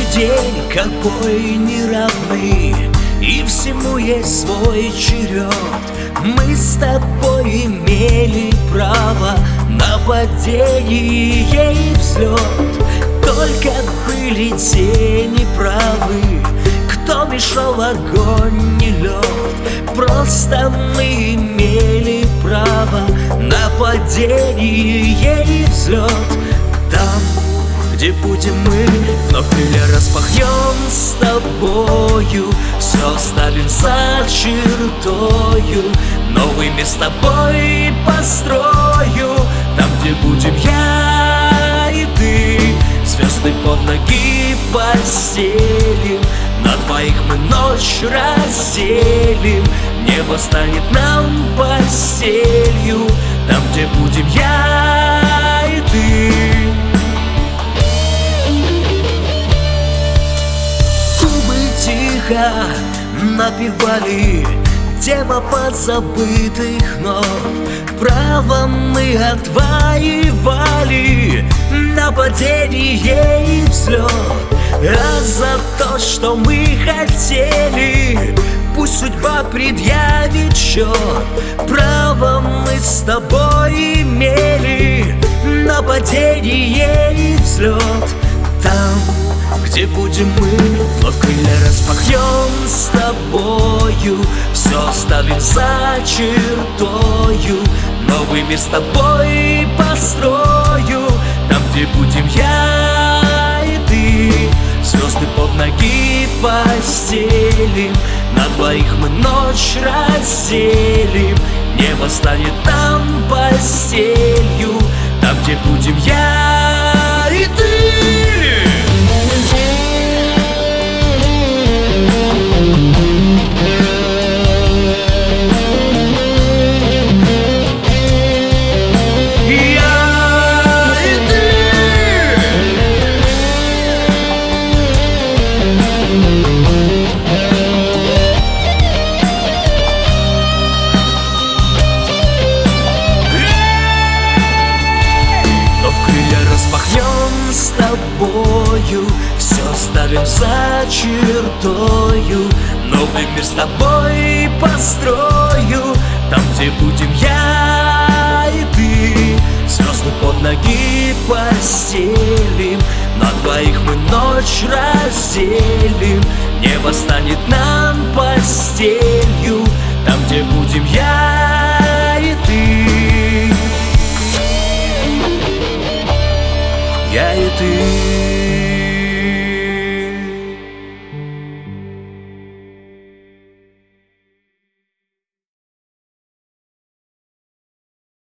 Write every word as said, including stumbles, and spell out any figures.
день, как бой неравный, и всему есть свой черед. Мы с тобой имели право на падение и взлет. Только были те неправы, кто мешал огонь и лед. Просто мы имели право на падение и взлет. Там, где будем мы, вновь крылья распахнем с тобою, все оставим за чертою, новый мир с тобой построю. Там, где будем я и ты, звезды под ноги постелим, на двоих мы ночь разделим, небо станет нам постелью. Там, где будем я и ты. Тихо напевали тема подзабытых нот. Право мы отвоевали нападение и взлет. А за то, что мы хотели, пусть судьба предъявит счет. Право мы с тобой имели нападение и взлет. Там, где будем мы, вновь крылья распахнем с тобою, все оставим за чертою, новый мир с тобой построю. Там, где будем я и ты, звезды под ноги постелим, на двоих мы ночь разделим, небо станет нам постелью. Там, где будем я и ты. С тобою все оставим за чертою, новый мир с тобой построю. Там, где будем я и ты, звезды под ноги постелим, на двоих мы ночь разделим, небо станет нам постелью. Там, где будем я и ты, я и ты.